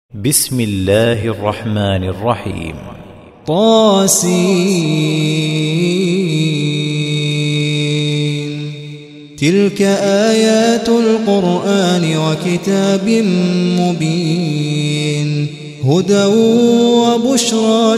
بسم الله الرحمن الرحيم. طاسين. تلك آيات القرآن وكتاب مبين هدى وبشرى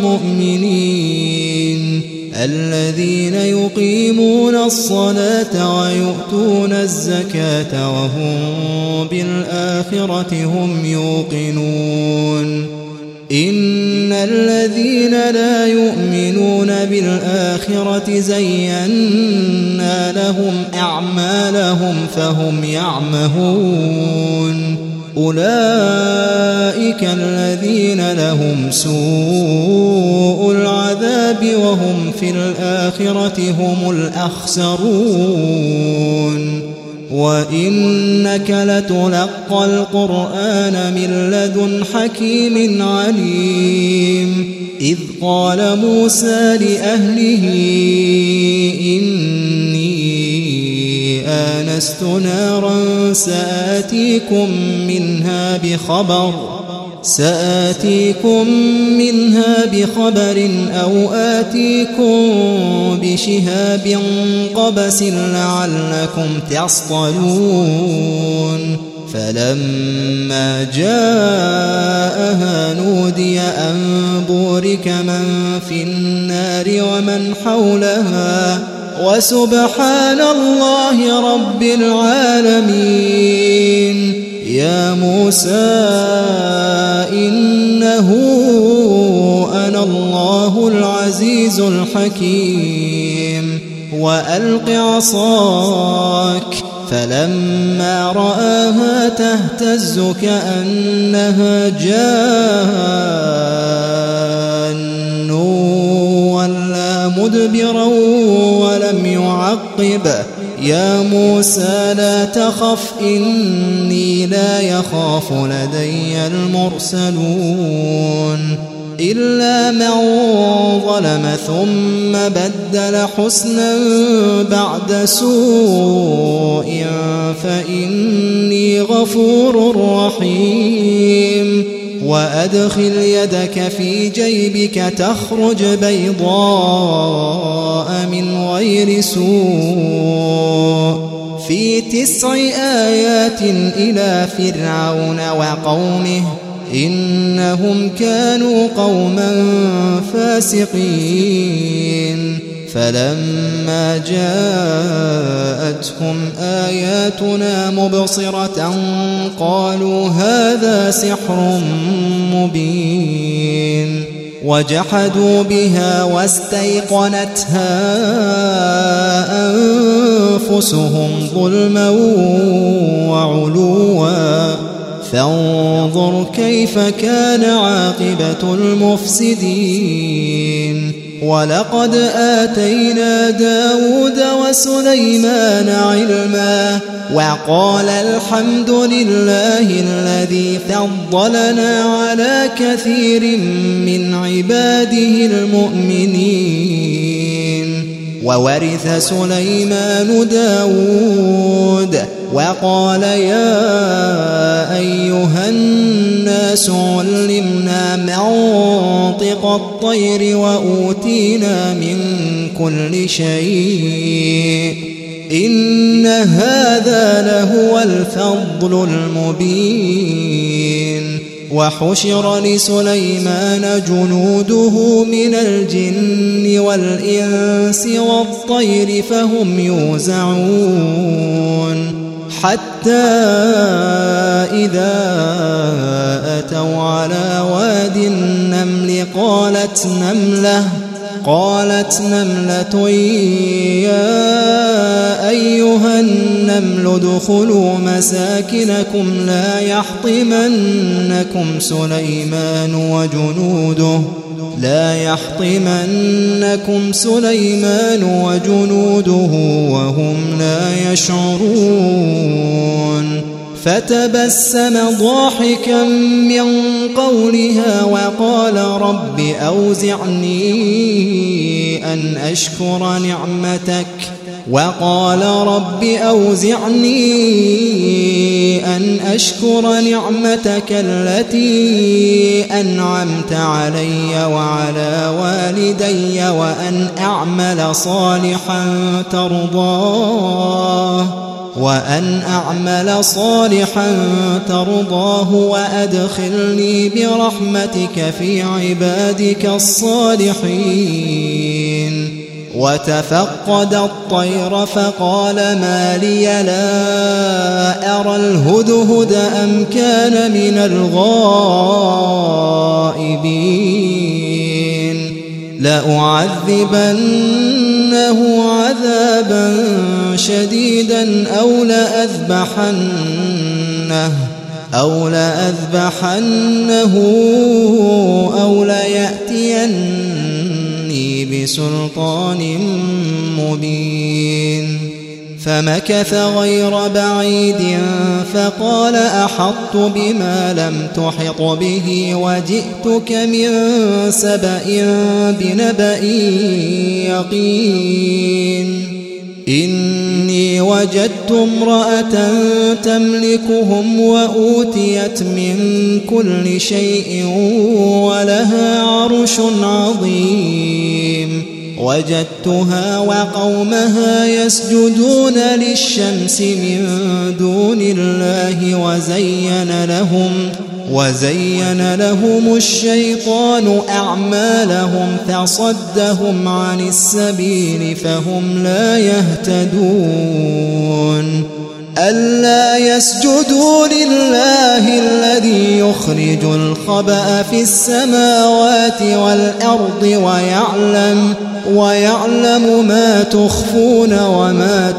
للمؤمنين الذين يقيمون الصلاة ويؤتون الزكاة وهم بالآخرة هم يوقنون. إن الذين لا يؤمنون بالآخرة زينا لهم أعمالهم فهم يعمهون. أولئك الذين لهم سوء العذاب وهم في الآخرة هم الأخسرون. وإنك لتلقى القرآن من لدن حكيم عليم. إذ قال موسى لأهله إني آنست نارا سآتيكم منها بخبر أو آتيكم بشهاب قبس لعلكم تصطلون. فلما جاءها نودي أن بورك من في النار ومن حولها وسبحان الله رب العالمين. يا موسى إنه أنا الله العزيز الحكيم. وألق عصاك. فلما رآها تهتز كأنها جان ولا مدبرا ولم يعقب. يا موسى لا تخف إني لا يخاف لدي المرسلون. إلا من ظلم ثم بدل حسنا بعد سوء فإني غفور رحيم. وأدخل يدك في جيبك تخرج بيضاء من غير سوء في 9 آيات إلى فرعون وقومه إنهم كانوا قوما فاسقين. فلما جاءتهم آياتنا مبصرة قالوا هذا سحر مبين. وجحدوا بها واستيقنتها أنفسهم ظلما وعلوا. فانظر كيف كان عاقبة المفسدين. ولقد آتينا داود وسليمان علما وقال الحمد لله الذي فضلنا على كثير من عباده المؤمنين. وورث سليمان داود وقال يا أيها الناس علمنا منطق الطير وأوتينا من كل شيء إن هذا لهو الفضل المبين. وحشر لسليمان جنوده من الجن والإنس والطير فهم يوزعون. حتى إذا أتوا على واد النمل قالت نملة يا أيها النمل ادخلوا مساكنكم لا يحطمنكم سليمان وجنوده وهم لا يشعرون. فتبسم ضاحكا من قولها وقال رب أوزعني أن أشكر نعمتك وقال رب أوزعني أن أشكر نعمتك التي أنعمت علي وعلى والدي وأن أعمل صالحا ترضاه وأدخلني برحمتك في عبادك الصالحين. وتفقد الطير فقال ما لي لا أرى الهدهد أم كان من الغائبين لأعذبنه عذابا شديدا أو لأذبحنه أو ليأتيني بسلطان مبين. فمكث غير بعيد فقال أحطت بما لم تحط به وجئتك من سبأ بنبأ يقين. إني وجدت امرأة تملكهم وأوتيت من كل شيء ولها عرش عظيم. وجدتها وقومها يسجدون للشمس من دون الله وزين لهم الشيطان أعمالهم فصدهم عن السبيل فهم لا يهتدون. ألا يسجدوا لله الذي يخرج الخبأ في السماوات والأرض ويعلم ما تخفون وما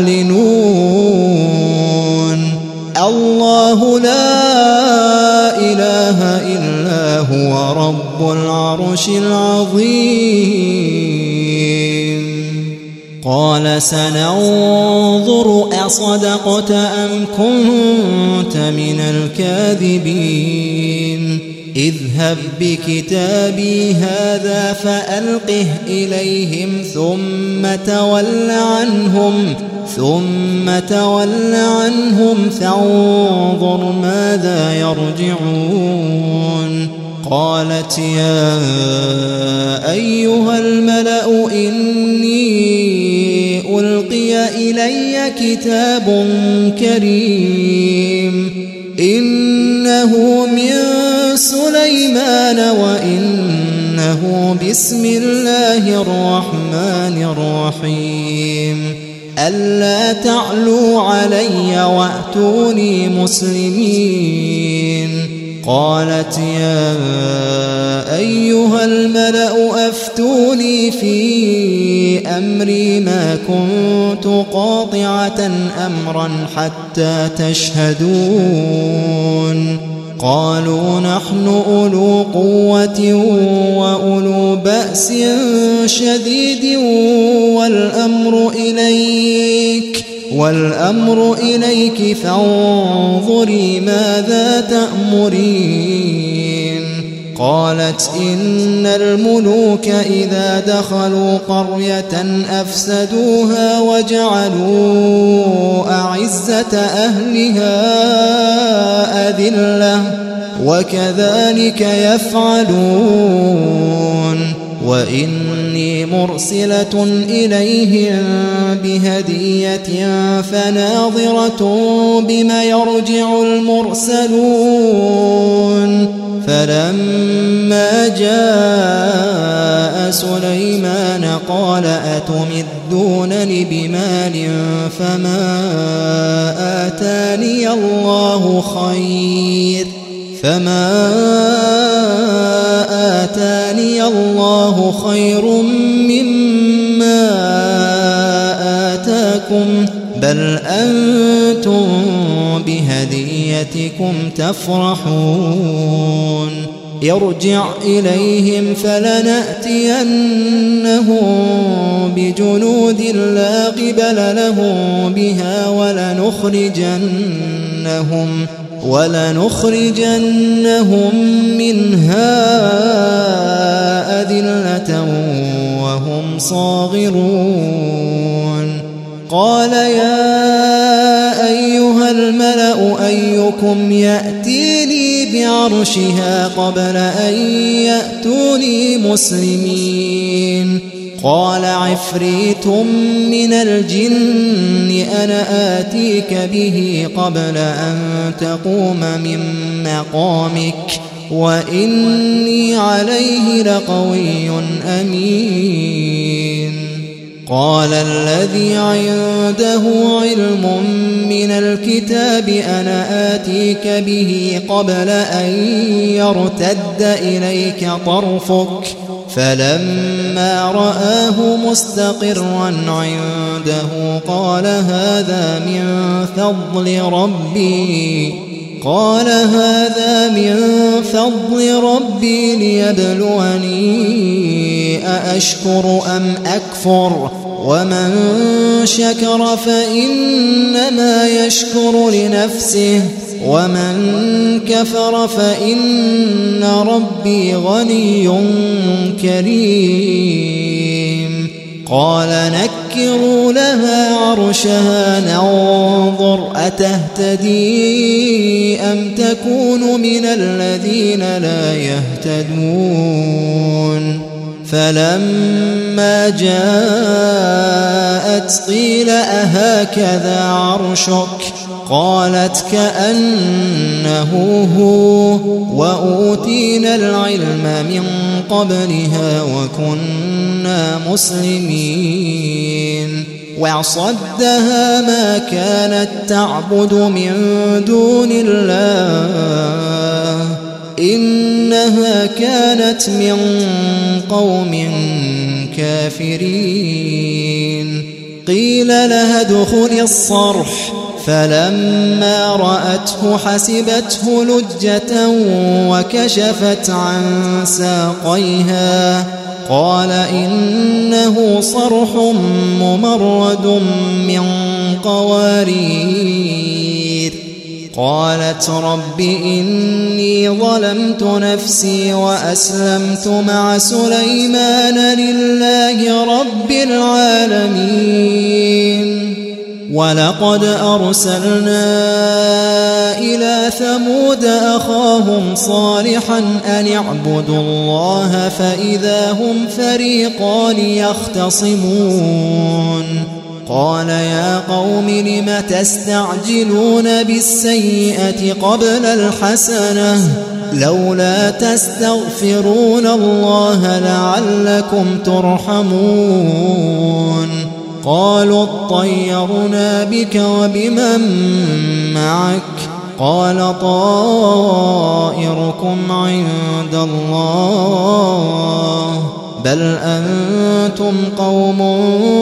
تعلنون. الله لا إله إلا هو رب العرش العظيم. قال سننظر أصدقت أم كنت من الكاذبين. اذهب بكتابي هذا فألقه إليهم ثم تول عنهم فانظر ماذا يرجعون. قالت يا أيها الملأ إني ألقي إلي كتاب كريم إنه من سليمان وإنه بسم الله الرحمن الرحيم. ألا تعلوا علي وأتوني مسلمين. قالت يا أيها الملأ أفتوني في أمري ما كنت قاطعة أمرا حتى تشهدون. قالوا نحن أولو قوة وأولو بأس شديد والأمر إليك فانظري ماذا تأمرين. قالت إن الملوك إذا دخلوا قرية أفسدوها وجعلوا أعزة أهلها أذلة وكذلك يفعلون. وإني مرسلة إليهم بهدية فناظرة بما يرجع المرسلون. فلما جاء سليمان قال أتمدونني بمال فما آتاني الله خير مما آتاكم بل أنتم بهديتكم تفرحون. ارجع إليهم فلنأتينهم بجنود لا قبل لهم بها ولنخرجنهم منها أذلة وهم صاغرون. قال يا أيها الملأ أيكم يأتيني بعرشها قبل أن يأتوني مسلمين قال عفريت من الجن أنا آتيك به قبل أن تقوم من مقامك وإني عليه لقوي أمين قال الذي عنده علم من الكتاب أنا آتيك به قبل أن يرتد إليك طرفك فلما رآه مستقرا عنده قال هذا من فضل ربي ليبلوني أأشكر أم أكفر ومن شكر فإنما يشكر لنفسه ومن كفر فإن ربي غني كريم قال نكروا لها عرشها ننظر أتهتدي أم تكون من الذين لا يهتدون فلما جاءت قيل أهكذا عرشك قالت كأنه هو وأوتينا العلم من قبلها وكنا مسلمين وصدها ما كانت تعبد من دون الله إنها كانت من قوم كافرين قيل لها ادخل الصرح فلما رأته حسبته لجة وكشفت عن ساقيها قال إنه صرح ممرد من قوارير قالت رب إني ظلمت نفسي وأسلمت مع سليمان لله رب العالمين ولقد أرسلنا إلى ثمود أخاهم صالحا أن اعبدوا الله فإذا هم فريقان يختصمون قال يا قوم لم تستعجلون بالسيئة قبل الحسنة لولا تستغفرون الله لعلكم ترحمون قالوا اطيرنا بك وبمن معك قال طائركم عند الله بل أنتم قوم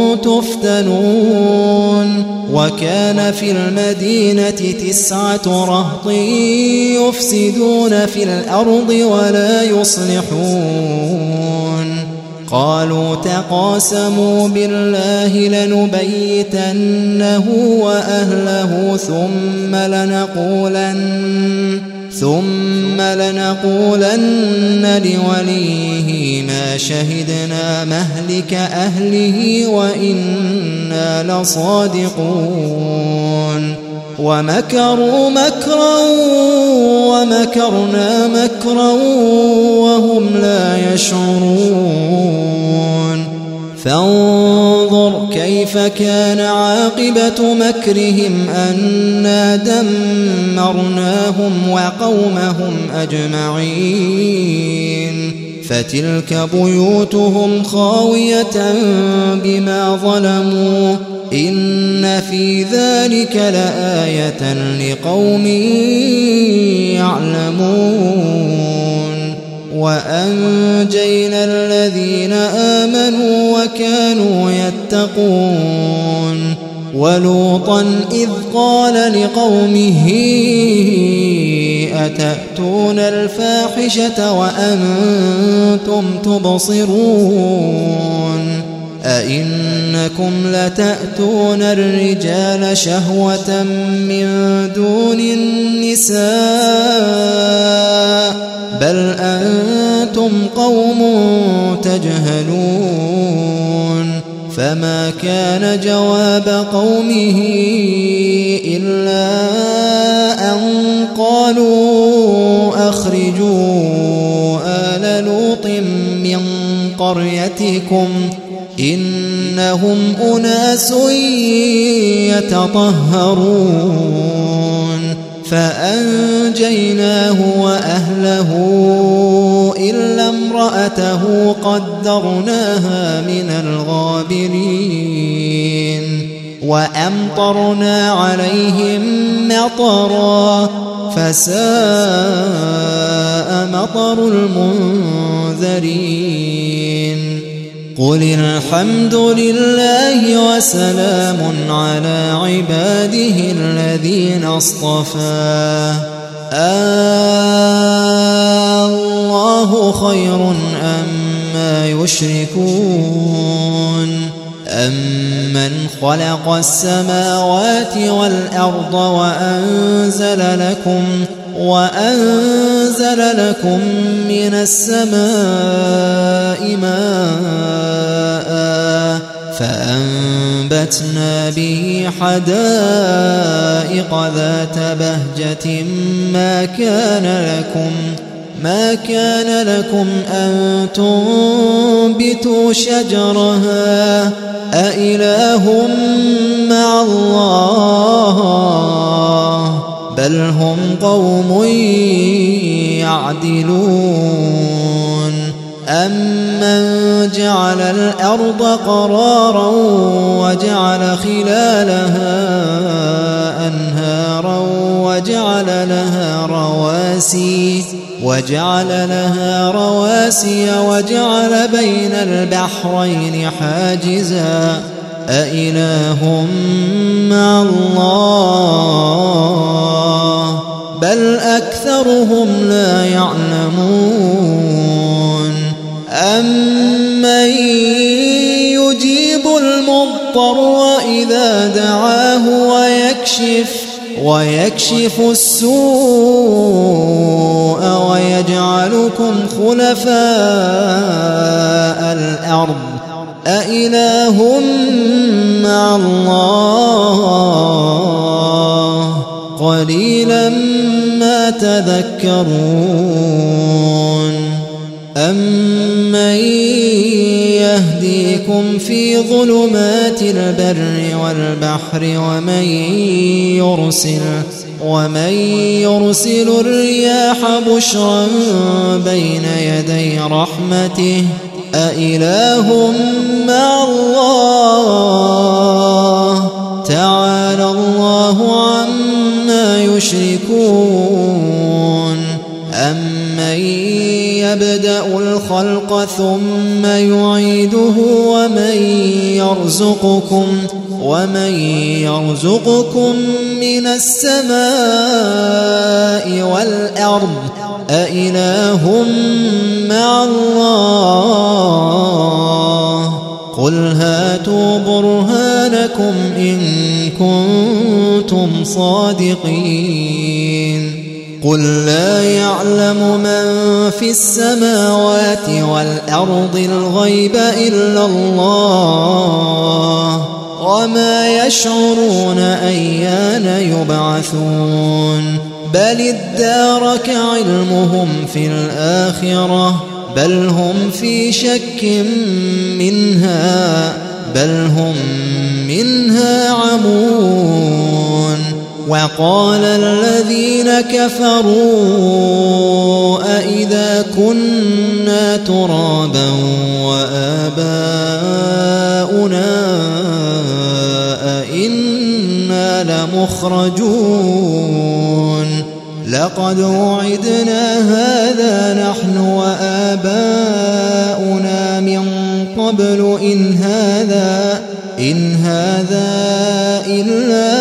تفتنون وكان في المدينة 9 رهط يفسدون في الأرض ولا يصلحون قالوا تقاسموا بالله لنبيتنه وأهله ثم لنقولن لوليه ما شهدنا مهلك أهله وإنا لصادقون ومكروا مكرا ومكرنا مكرا وهم لا يشعرون فانظر كيف كان عاقبة مكرهم أنا دمرناهم وقومهم أجمعين فتلك بيوتهم خاوية بما ظلموا إن في ذلك لآية لقوم يعلمون وأنجينا الذين آمنوا وكانوا يتقون ولوطا إذ قال لقومه أتأتون الفاحشة وأنتم تبصرون أئنكم لتأتون الرجال شهوة من دون النساء بل أنتم قوم تجهلون فما كان جواب قومه إلا أن قالوا أخرجوا آل لوط من قريتكم إنهم أناس يتطهرون فأنجيناه وأهله إلا امرأته قدرناها من الغابرين وأمطرنا عليهم مطرا فساء مطر المنذرين قل الحمد لله وسلام على عباده الذين اصطفى الله خير أما يشركون أمن خلق السماوات والأرض وأنزل لكم من السماء ماء فأنبتنا به حدائق ذات بهجة ما كان لكم أن تنبتوا شجرها أإله مع الله بل هم قوم يعدلون أمن جعل الأرض قرارا وجعل خلالها أنهارا وجعل لها رواسي وجعل بين البحرين حاجزا أإله مع الله بل أكثرهم لا يعلمون أمن يجيب المضطر إذا دعاه ويكشف السوء ويجعلكم خلفاء الأرض أإله مع الله قليلا ما تذكرون أمن يهديكم في ظلمات البر والبحر ومن يرسل الرياح بشرا بين يدي رحمته أإله مع الله تعالى الله عما يشركون أمن يبدأ الخلق ثم يعيده ومن يرزقكم من السماء والأرض أإله مع الله قل هاتوا برهانكم إن كنتم صادقين قل لا يعلم من في السماوات والأرض الغيب إلا الله وما يشعرون أيان يبعثون بل ادارك علمهم في الآخرة بل هم في شك منها بل هم منها عمون وقال الذين كفروا أئذا كنا ترابا وآباؤنا أئنا لمخرجون لقد وعدنا هذا نحن وآباؤنا من قبل إن هذا إلا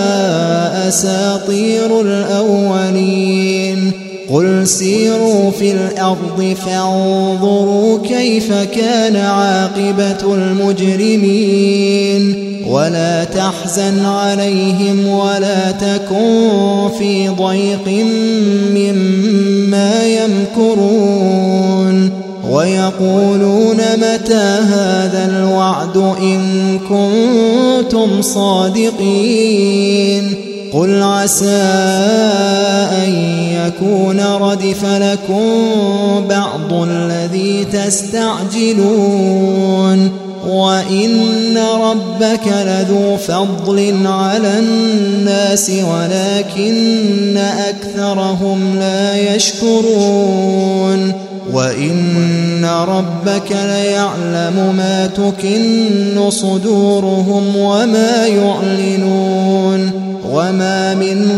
أساطير الأولين قل سيروا في الأرض فانظروا كيف كان عاقبة المجرمين ولا تحزن عليهم ولا تكن في ضيق مما يمكرون ويقولون متى هذا الوعد إن كنتم صادقين قل عسى أن يكون ردف لكم بعض الذي تستعجلون وإن ربك لذو فضل على الناس ولكن أكثرهم لا يشكرون وإن ربك ليعلم ما تكن صدورهم وما يعلنون وما من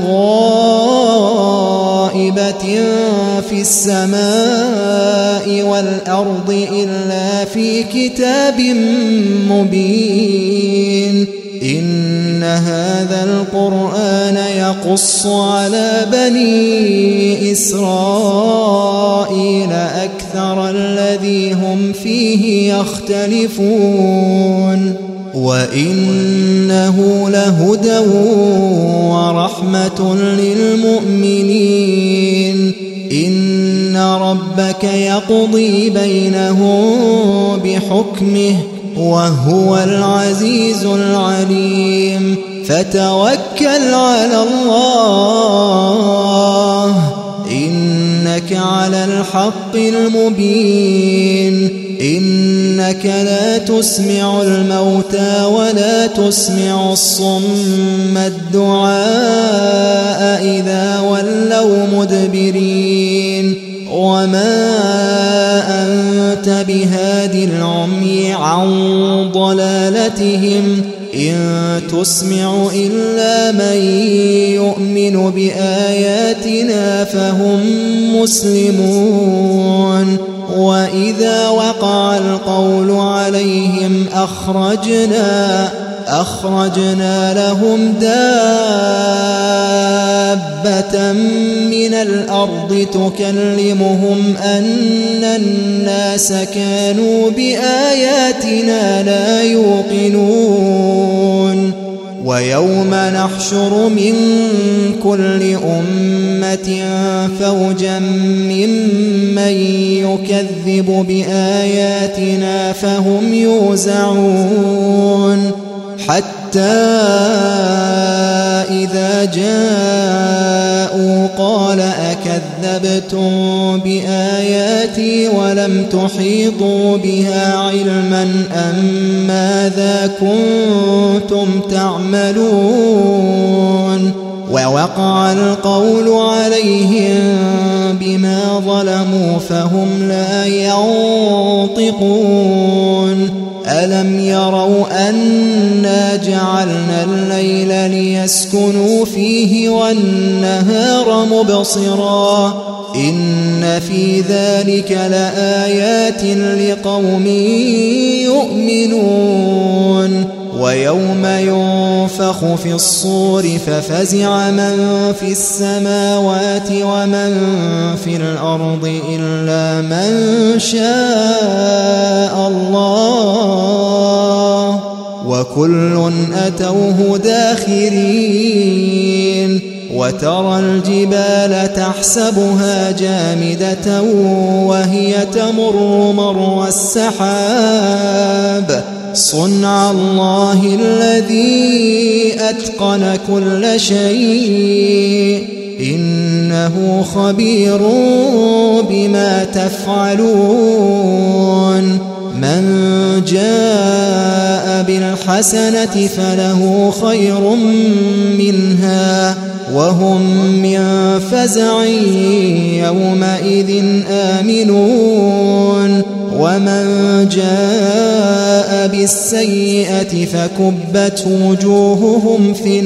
غائبة في السماء والأرض إلا في كتاب مبين إن هذا القرآن يقص على بني إسرائيل أكثر الذي هم فيه يختلفون وإنه لهدى ورحمة للمؤمنين إن ربك يقضي بينهم بحكمه وهو العزيز العليم فتوكل على الله إنك على الحق المبين إنك لا تسمع الموتى ولا تسمع الصم الدعاء إذا ولوا مدبرين وما أنت بهاد العمي عن ضلالتهم إن تسمع إلا من يؤمن بآياتنا فهم مسلمون وإذا وقع القول عليهم أخرجنا لهم دابة من الأرض تكلمهم أن الناس كانوا بآياتنا لا يوقنون ويوم نحشر من كل أمة فوجا ممن يكذب بآياتنا فهم يوزعون حتى إذا جاءوا قال أكذبتم بآياتي ولم تحيطوا بها علما أم ماذا كنتم تعملون ووقع القول عليهم بما ظلموا فهم لا ينطقون ألم يروا أنا جعلنا الليل ليسكنوا فيه والنهار مبصرا إن في ذلك لآيات لقوم يؤمنون ويوم ينفخ في الصور ففزع من في السماوات ومن في الأرض إلا من شاء الله وكل أتوه داخرين وترى الجبال تحسبها جامدة وهي تمر مر السحاب صنع الله الذي أتقن كل شيء إنه خبير بما تفعلون من جاء بالحسنة فله خير منها وهم من فزع يومئذ آمنون ومن جاء بالسيئة فكبت وجوههم في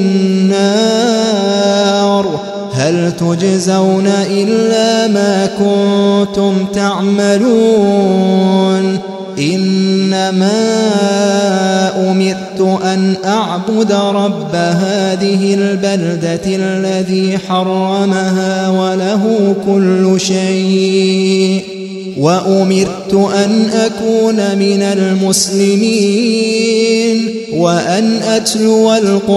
النار هل تجزون إلا ما كنتم تعملون إنما أمرت أن أعبد رب هذه البلدة الذي حرمها وله كل شيء وأمرت أن أكون من المسلمين وأن أتلو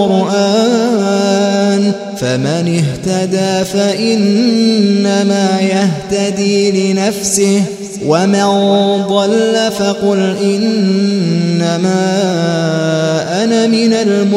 القرآن فمن اهتدى فإنما يهتدي لنفسه ومن ضل فقل إنما أنا من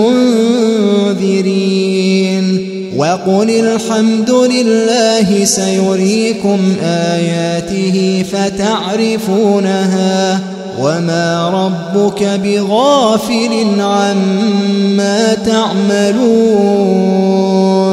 المنذرين وقل الحمد لله سيريكم آياته فتعرفونها وما ربك بغافل عما تعملون